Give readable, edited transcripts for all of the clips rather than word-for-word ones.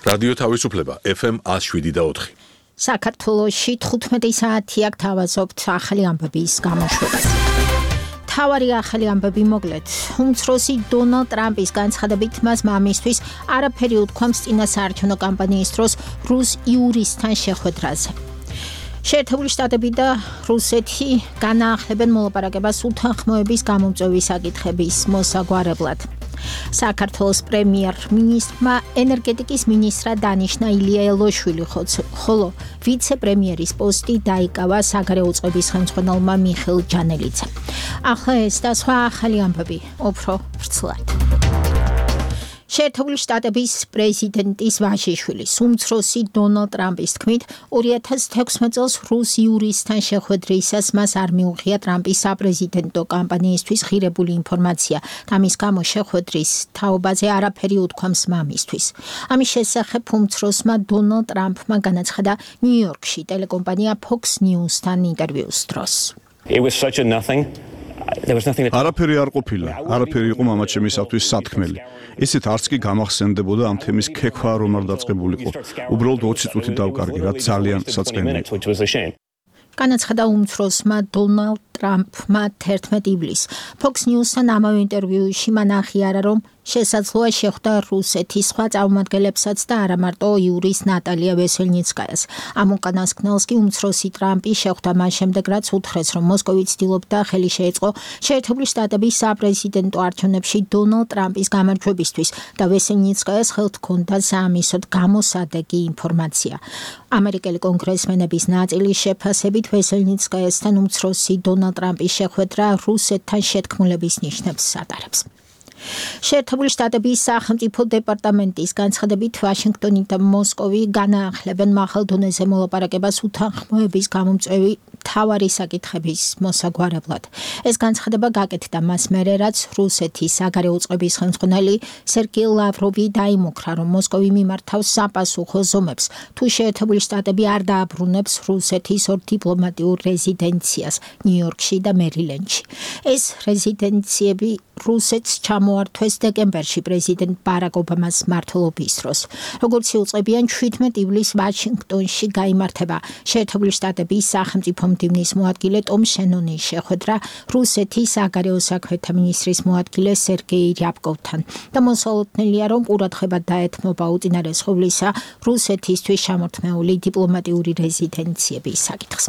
რადიო თავისუფლება FM 107.4. საქართველოში 15 საათი აქ თავაზობთ ახალი ამბების გამოშვებას. თავარი ახალი ამბები მოკლედ. უმცროსი დონალდ ტრამპის განცხადებით მას მამისთვის არაფერი უთქვამს წინასაარჩევნო კამპანიის დროს რუს იურისტთან შეხვედრაზე. შეერთებული შტატები და რუსეთი განაახლებენ მოლაპარაკებას უთანხმოების გამომწვევის საკითხების მოსაგვარებლად. საქართველოს პრემიერ-მინისტრმა ენერგეტიკის მინისტრად დანიშნა ილია ელოშვილი, ხოლო ვიცე-პრემიერის პოსტი დაიკავა საგარეო უწყების ხელმძღვანელმა მიხეილ ჯანელიძემ. ახლა ეს და სხვა ახალი ამბები უფრო ვრცლად. შეერთებული შტატების პრეზიდენტის ვაჟიშვილის უმცროსი დონალდ ტრამპის თქმით 2016 წელს რუს იურისტთან შეხვედრისას მას არ მიუღია ტრამპის საპრეზიდენტო კამპანიისთვის ღირებული ინფორმაცია და მის გამო შეხვედრის თაობაზე არაფერი უთქვამს მამისთვის. ამის შესახებ უმცროსმა დონალდ ტრამპმა განაცხადა ნიუ-იორკში ტელეკომპანია Fox News-თან ინტერვიუს დროს. It was such a nothing. არაფერი არ ყოფილა, არაფერი იყო მამაჩემისათვის სათქმელი. ისეთ არც კი გამახსენდებოდა ამ თემის ქექვა რომ არ დაწყებულიყო. უბრალოდ 20 წუთი დავკარგი, რაც ძალიან საწყენია. განაცხადა უმცროსმა დონალდ ტრამპმა 11 ივლისს. Fox News-თან ამავე ინტერვიუში მან აღიარა, რომ შესაძლოა შეხვდა რუსეთის სხვა წარმომადგენლებსაც და არა მარტო იურის ნატალია ვესელნიცკაიას. ამ უკანასკნელს კი უმცროსი ტრამპი შეხვდა მას შემდეგ, რაც უთხრეს, რომ მოსკოვი ცდილობდა ხელი შეეწყო შეერთებული შტატების საპრეზიდენტო არჩევნებში დონალდ ტრამპის გამარჯვებისთვის და ვესელნიცკაიას ხელთ ჰქონდა საამისოდ გამოსადეგი ინფორმაცია. ამერიკელი კონგრესმენების ნაწილის შეფასებით ვესელნიცკაიასთან უმცროსი დონალდ ტრამპის შეხვედრა რუსეთთან შეთქმულების ნიშნებს ატარებს. შეერთებული შტატების სახელმწიფო დეპარტამენტის განცხადებით ვაშინგტონი და მოსკოვი განაახლებენ მაღალ დონეზე მოლაპარაკებას უთანხმოების გამომწვევი მთავარი საკითხების მოსაგვარებლად. ეს განცხადება გაკეთდა მას მერე, რაც რუსეთის საგარეო უწყების ხელმძღვანელი სერგეი ლავროვი დაიმუქრა, რომ მოსკოვი მიმართავს საპასუხო ზომებს, თუ შეერთებული შტატები არ დააბრუნებს რუსეთის ორ დიპლომატიურ რეზიდენციას ნიუ-იორკში და მერილენდში. ეს რეზიდენციები რუსეთს ჩამოართვეს დეკემბერში პრეზიდენტ ბარაკ ობამას მმართველობის დროს. როგორც იუწყებიან 17 ივლისს ვაშინგტონში გაიმართება შეერთებული შტატების სახელმწიფო მდივნის მოადგილე ტომ შენონის შეხვედრა რუსეთის საგარეო საქმეთა მინისტრის მოადგილე სერგეი რიაბკოვთან და მოსალოდნელია, რომ ყურადღება დაეთმობა უწინარესხოვლისა რუსეთისთვის შემორთმეული დიპლომატიური რეზიდენციების საკითხს.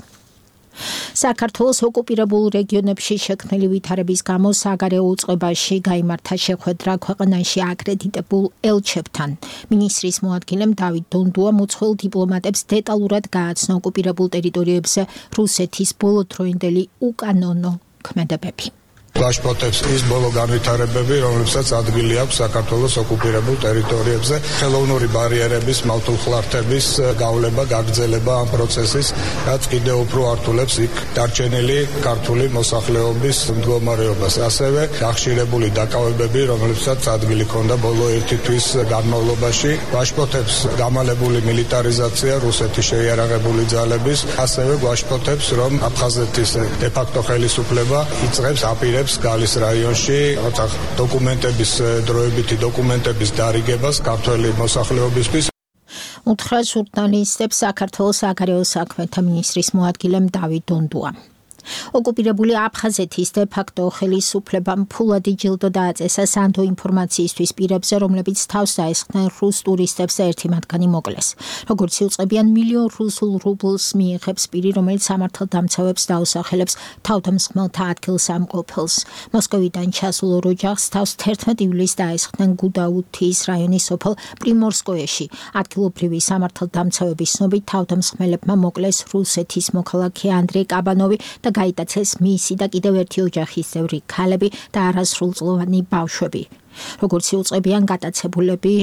საქართველოს ოკუპირებულ რეგიონებში შექმნილი ვითარების გამო საგარეო უწყებაში გაიმართა შეხვედრა ქვეყანაში აკრედიტებულ ელჩებთან. მინისტრის მოადგილემ დავით დონდუამ უცხოელ დიპლომატებს დეტალურად გააცნო ოკუპირებულ ტერიტორიებზე რუსეთის ბოლოდროინდელი უკანონო ქმედებები. ვაშფოთებს ის ბოლო განვითარებები, რომლებსაც ადგილი აქვს საქართველოს ოკუპირებულ ტერიტორიებზე, ხელოვნური ბარიერების, მავთულხლართების გავლება, გაგრძელება ამ პროცესის, რაც კიდევ უფრო ართულებს იქ დარჩენილი ქართული მოსახლეობის მდგომარეობას. ასევე გახშირებული დაკავებები, რომლებსაც ადგილი ჰქონდა ბოლო 1 თვის განმავლობაში, ვაშფოთებს გამალებული მილიტარიზაცია რუსეთის შეიარაღებული ძალების, ასევე ვაშფოთებს, რომ აფხაზეთის დე-ფაქტო ხელისუფლება იწყებს აპირებს გალის რაიონში დოკუმენტების დროებითი დოკუმენტების დარიგებას ქართველი მოსახლეობისთვის. უთხრა ჟურნალისტებს საქართველოს საგარეო საქმეთა მინისტრის მოადგილემ დავით დონდუამ. ოკუპირებული აფხაზეთის დე-ფაქტო ხელისუფლებამ ფულადი ჯილდო დააწესა სანდო ინფორმაციისთვის პირებზე, რომლებიც თავს დაესხნენ რუს ტურისტებს და ერთი მათგანი მოკლეს. როგორც იუწყებიან, მილიონ რუსულ რუბლს მიიღებს პირი, რომელიც სამართალდამცავებს დაუსახელებს თავდამსხმელთა ადგილსამყოფელს. მოსკოვიდან ჩასულ ორ ოჯახს თავს 11 ივლისს დაესხნენ გუდაუთის რაიონის სოფელ პრიმორსკოეში. ადგილობრივი სამართალდამცავების ცნობით თავდამსხმელებმა მოკლეს რუსეთის მოქალაქე ანდრეი კაბანოვი და გაიტაცეს მისი და კიდევ ერთი ოჯახის წევრი ქალები და არასრულწლოვანი ბავშვები. როგორც იუწყებიან, გატაცებულები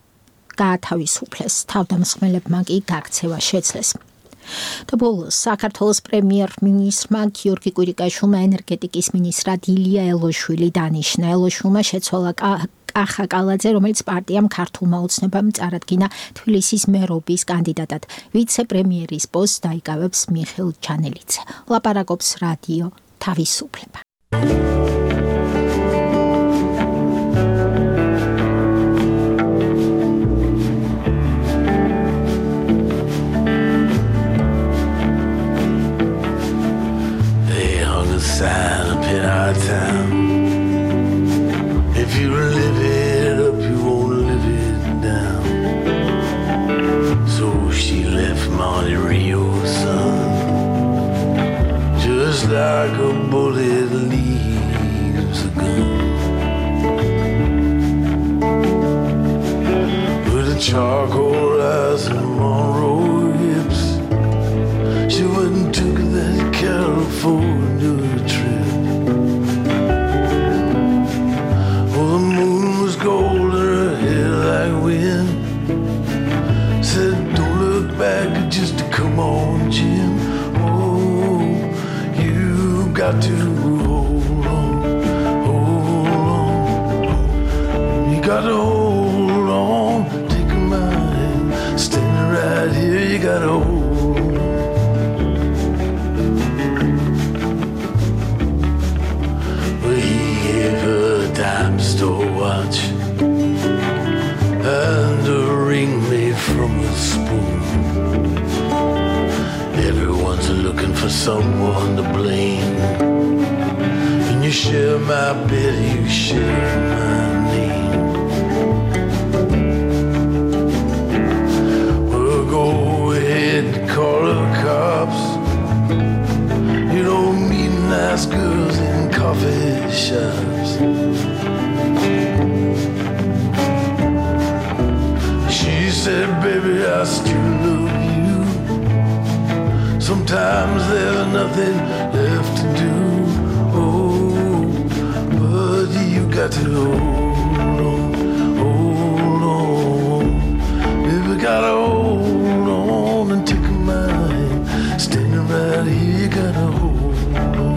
გაათავისუფლეს, თავდამსხმელებმა კი გაქცევა შეძლეს. და ბოლოს საქართველოს პრემიერ-მინისტრმა გიორგი კვირიკაშვილმა ენერგეტიკის მინისტრად ილია ელოშვილი დანიშნა. ელოშვილმა შეცვალა კახა კალაძე, რომელიც პარტიამ ქართულმა ოცნებამ წარადგინა თბილისის მერობის კანდიდატად. ვიცე-პრემიერის პოსტს დაიკავებს მიხეილ ჯანელიძე. ლაპარაკობს რადიო თავისუფლება. sign up in our town. If you live it up, you won't live it down. So she left Monte Rio, son, just like a bullet leaves a gun. With a charcoal eyes and Monroe hips, she went and took that California trip. Well, the moon was gold and her hair like wind. Said, don't look back, just come on, Jim. Oh, you got to hold on, you got to hold on. Take my hand, standing right here, you got to hold on. Well, he gave her a dime store watch and a ring made from a spoon. Everyone's looking for someone to blame. And you share my bed, you share my name. Well, go ahead and call the cops. You don't meet nice girls in coffee shops. She said, baby, I still love you. Sometimes there's nothing left to do. Oh, but you got to hold on. Baby, gotta hold on and take my hand. Standing right here, you gotta hold on.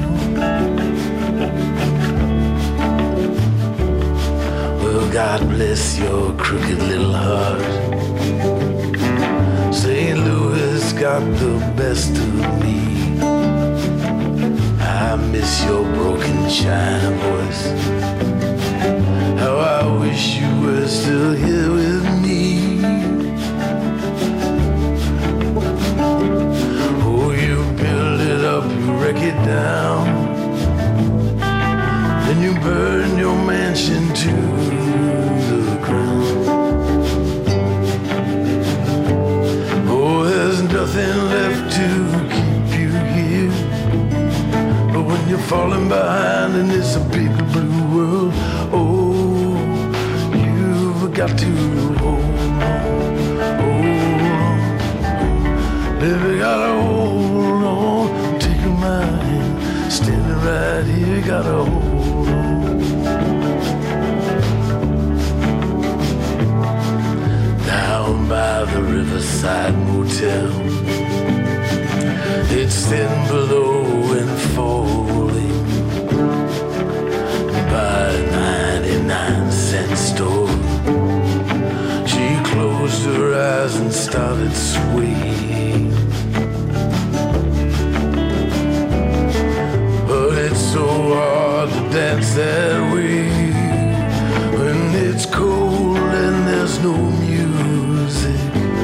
Well, God bless your crooked little heart. St. Louis got the best of me. I miss your broken China voice. How I wish you were still here with me. Oh, you build it up, you wreck it down, then you burn your mansion to the ground. Oh, there's nothing left to keep you here. But when you're falling behind in this big blue world, oh, you've got to hold on. Baby, gotta hold on. Take my hand, standing right here, gotta hold on. Down by the Riverside Motel, it's thin below and falling. By a 99-cent store, she closed her eyes and started swaying. But it's so hard to dance that way when it's cold and there's no music.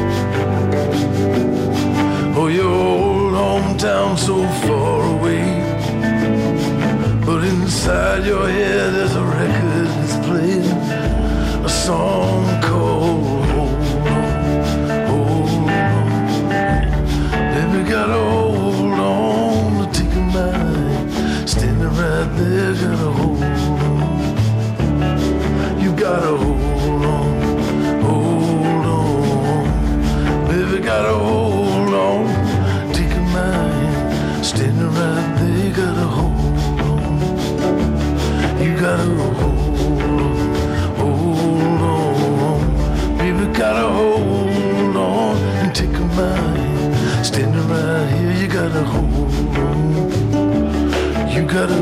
Oh, your old hometown so far away, but inside your head there's a record that's playing a song called Hold On, Hold On. Baby, gotta hold on to take my hand, standing right there, gotta hold on. You gotta hold on, baby, gotta hold on, take my hand, standing right there, gotta hold on. You gotta hold on, baby, gotta hold on and take my hand, standing right here, you gotta hold on. You gotta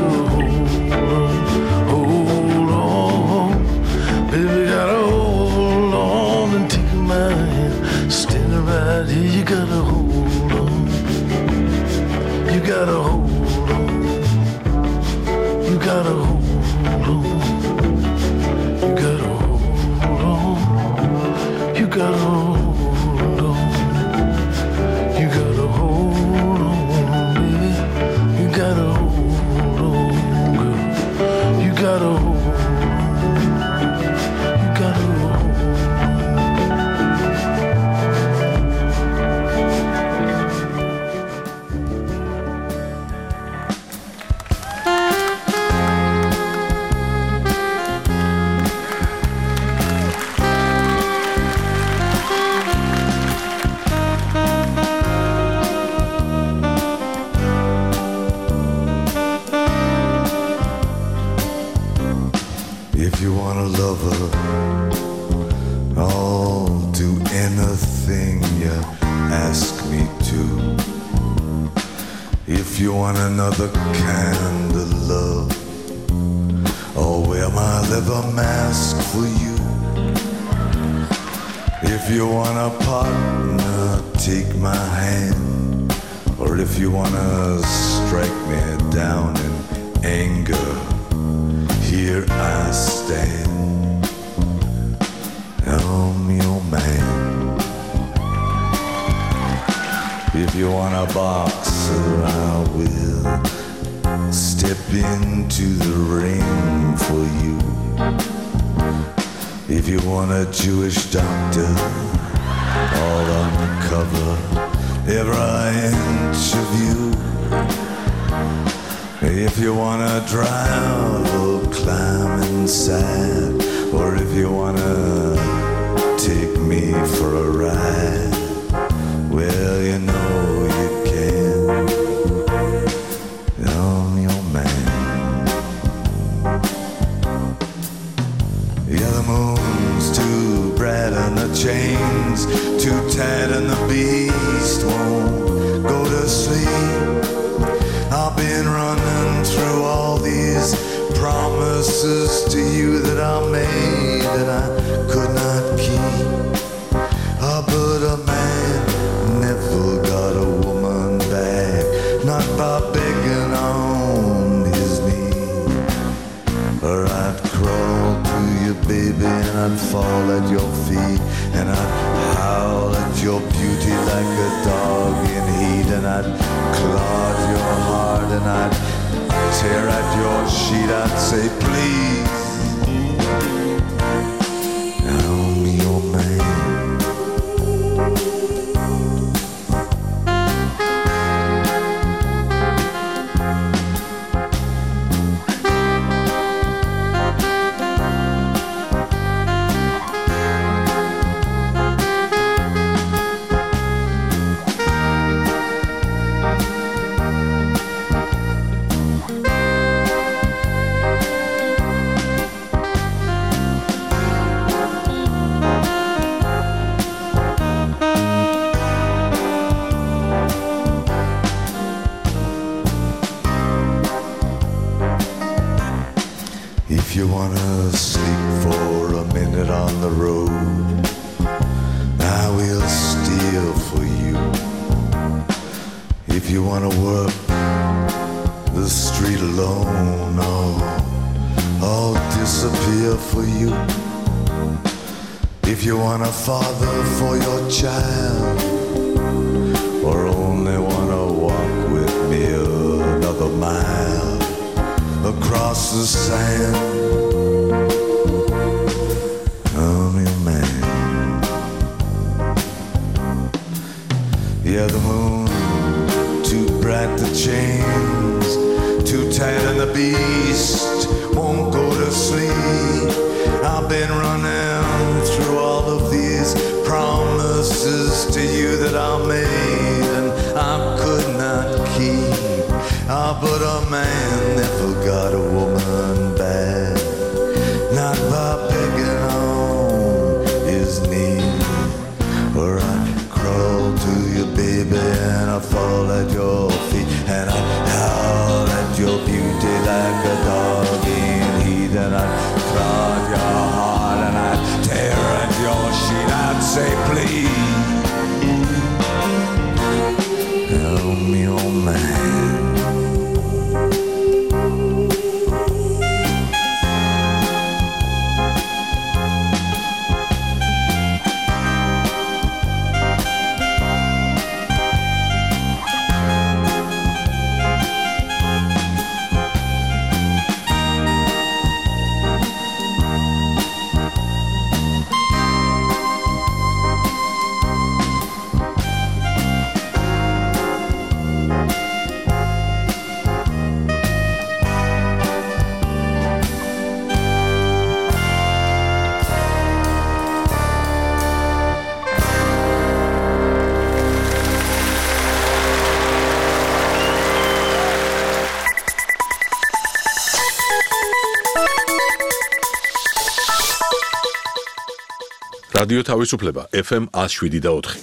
hold on, baby, gotta hold on and take my hand, standing right here, you gotta hold on. You gotta hold on, you gotta hold on. You gotta hold on. You gotta hold on. You gotta hold on, baby. You gotta hold on. you want a lover, I'll do anything you ask me to. If you want another kind of love, I'll wear my leather mask for you. If you want a partner, take my hand. Or if you wanna strike me down in anger, here I stand. I'm your man. If you want a boxer, I will step into the ring for you. If you want a Jewish doctor, I'll uncover every inch of you. If you wanna drive or climb inside, or if you wanna take me for a ride, well, you know you can. I'm your man. Yeah, the moon's too bright and the chains too tight and the beast won't go to sleep. I've been running through all these promises to you that I made that I could not keep. But a man never got a woman back, not by begging on his knee. Or I'd crawl to you, baby, and I'd fall at your feet, and I'd howl at your beauty like a dog in heat, and I'd claw at your heart, and I'd tear at your sheet. I'd say, please, I'm your man. If you wanna sleep for a minute on the road, I will steal for you. If you wanna work the street alone, I'll disappear for you. If you want a father for your child, or only wanna walk with me another mile across the sand, I'm your man. Yeah, the moon too bright, the chains too tight, and the beast won't go to sleep. I've been running through all of these promises to you that I made and I could not keep. But a man never got a woman back, not by begging on his knee. Or I'd crawl to you, baby, and I'd fall at your feet, and I'd howl at your beauty like a dog in heat, and I'd claw at your heart, and I'd tear at your sheet. I'd say, please, I'm your man. რადიო თავისუფლება FM 107.4.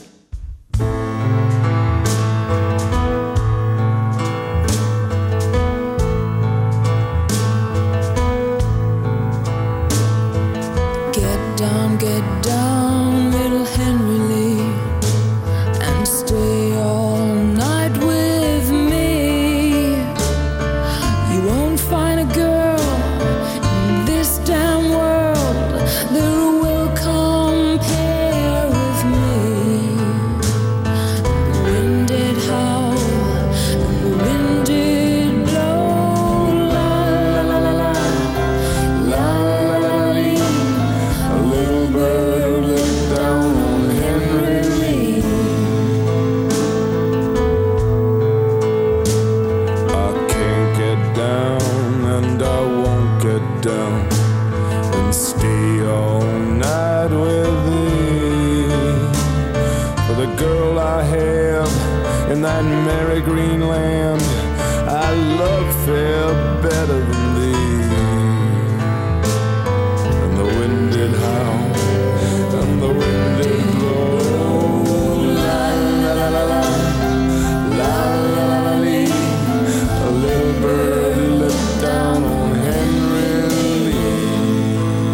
Get down, little Henry Lee, and stay all night with me. You won't find a girl in this damn world that will compare with me. The wind did howl, and the wind did blow, la la la la la, la la la la. A little bird looked down on Henry Lee. I can't get down and I won't get down and stay all night with thee. For the girl I have in that merry green land, I love fair better than thee. And the wind did howl, and the wind did blow, la la la la la, la la la la lee. A little bird looked down on Henry Lee.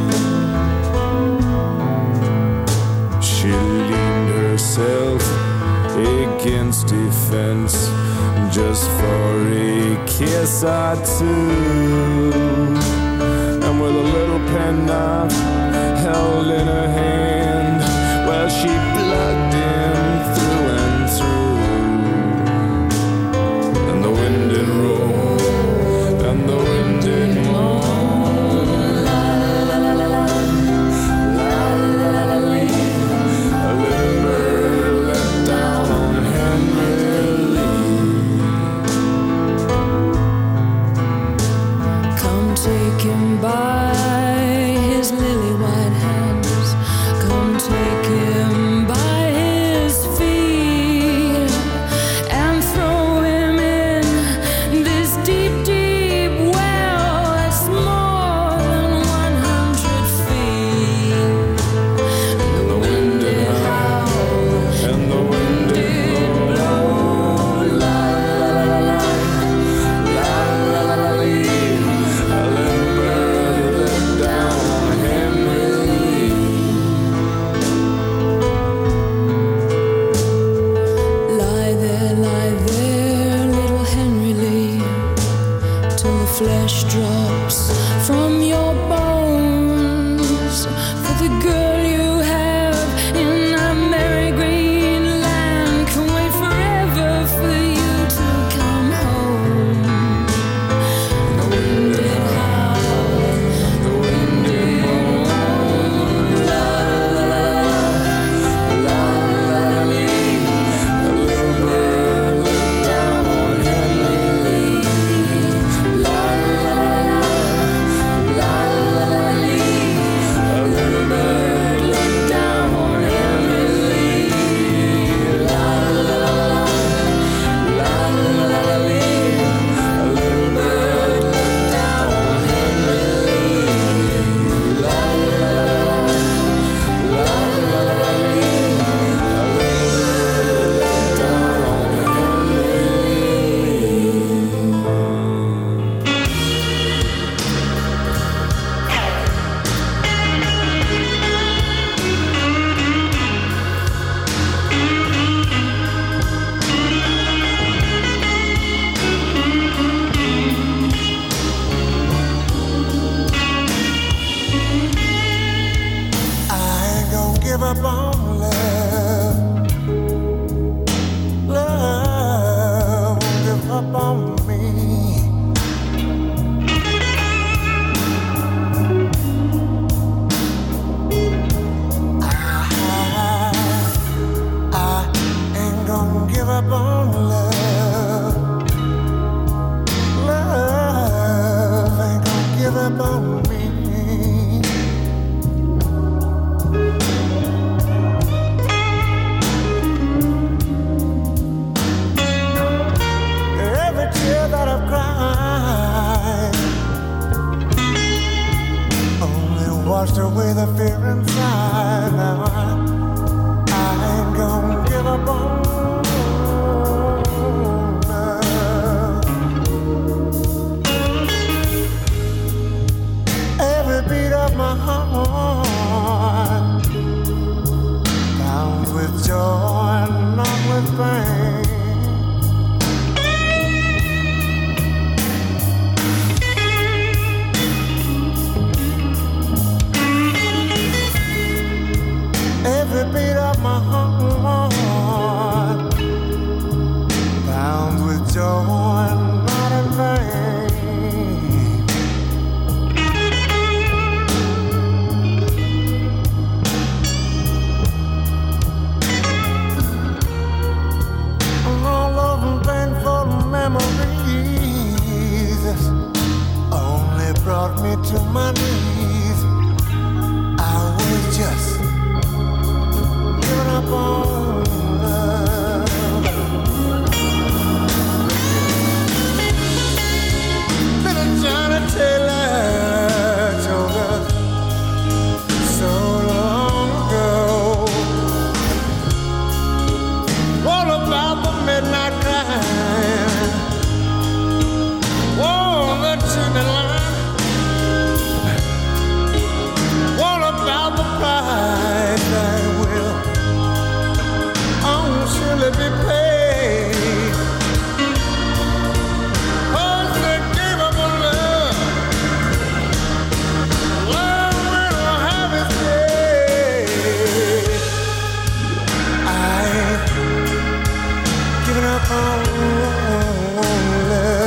She leaned herself against a fence just for a kiss or two. And with a little penknife held in her hand, well, she plugged him through and through. And the wind did roll, and the wind did moan, la la la la la, la la la la lee. A little bird let down on Henry Lee. Come take him by his lily white hands. Come take him by his feet and throw him in this deep, deep well that's more than 100 feet. And the wind did howl, and the wind did blow, la la la la la, la la la la lee. A little bird looked down on Henry Lee. Lie there, little Henry Lee, till the flesh drops from your bones. For the girl you have in that merry green land can wait forever for you to come home. The wind did howl, the wind did moan, la la la la, la la la lee. A little bird looked down on Henry Lee, la la la la, la la la lee. A little bird looked down on Henry Lee, la la la la, la la la lee. A little bird looked down on Henry Lee, la la la la, la la la lee. A little bird looked down on Henry Lee. I ain't gonna give up on love. Love won't give up on me. I ain't gonna give up on love. Love ain't gonna give up on me. Every tear that I've cried, only washed away the fear inside. Now I ain't gonna give up on love. Every beat of my heart pounds with joy, not with pain. Every beat of my heart pounds with joy, not in vain. All of them painful memories only brought me to my knees. I was just up on love. Little Johnny Taylor told us so long ago all about the midnight cry, all the chimney line, all about the price that will surely be paid. Oh, they gave up on love. Love will have its day. I ain't giving up on love.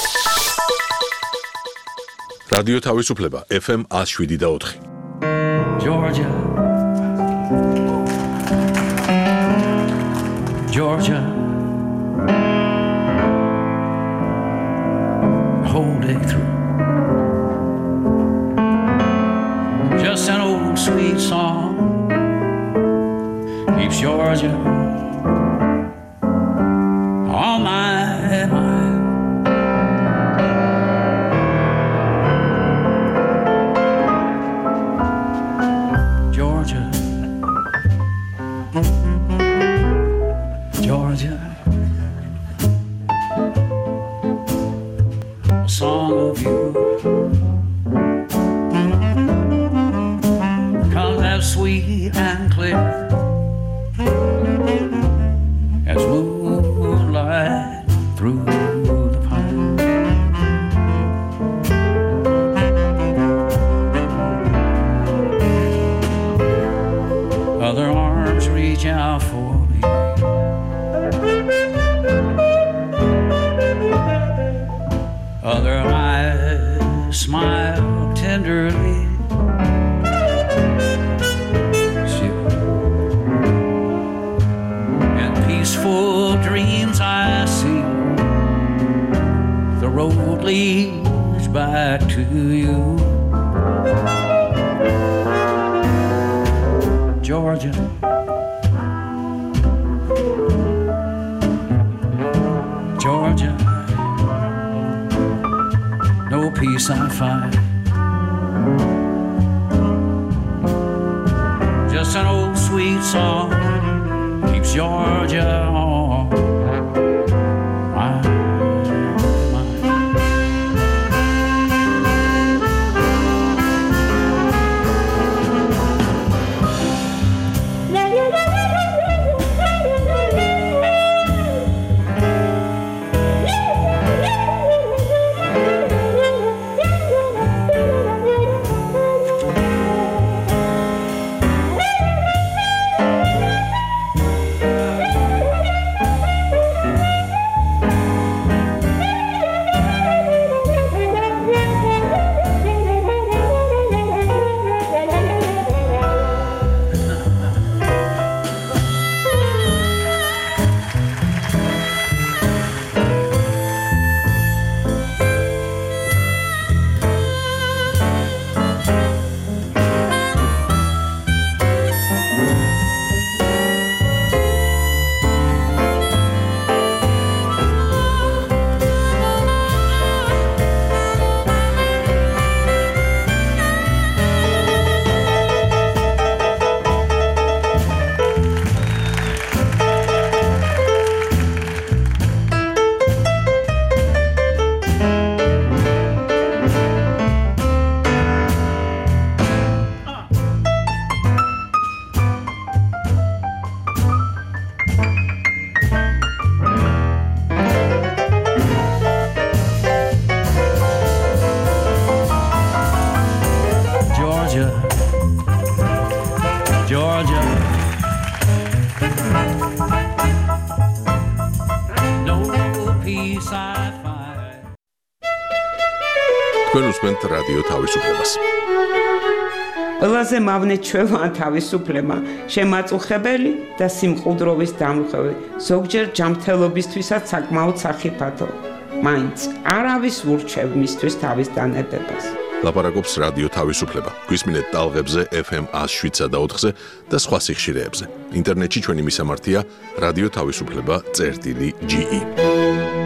რადიო თავისუფლება FM 107.4. Georgia, Georgia, whole day through. Just an old sweet song keeps Georgia on my mind. Georgia, Georgia, a song of you comes as sweet and clear as moonlight through the pine. Other arms reach out for me. Other eyes smile tenderly. And peaceful dreams I see. The road leads back to you. Georgia, Georgia, no peace I find. Just an old sweet song keeps Georgia on my mind. Georgia, no peace I find. თქვენ უსმენთ რადიო თავისუფლებას. ყველაზე მავნე ჩვევა თავისუფლება, შემაწუხებელი და სიმყუდროვის დამხევი, ზოგჯერ ჯანმრთელობისთვისაც საკმაოდ სახიფათო. მაინც არავის ურჩევ მისთვის თავის დანებებას. ლაპარაკობს რადიო თავისუფლება. გვისმინეთ ტალღებზე FM 107-ზე და 4-ზე და სხვა სიხშირეებზე. ინტერნეტში ჩვენი მისამართია რადიო თავისუფლება.ge.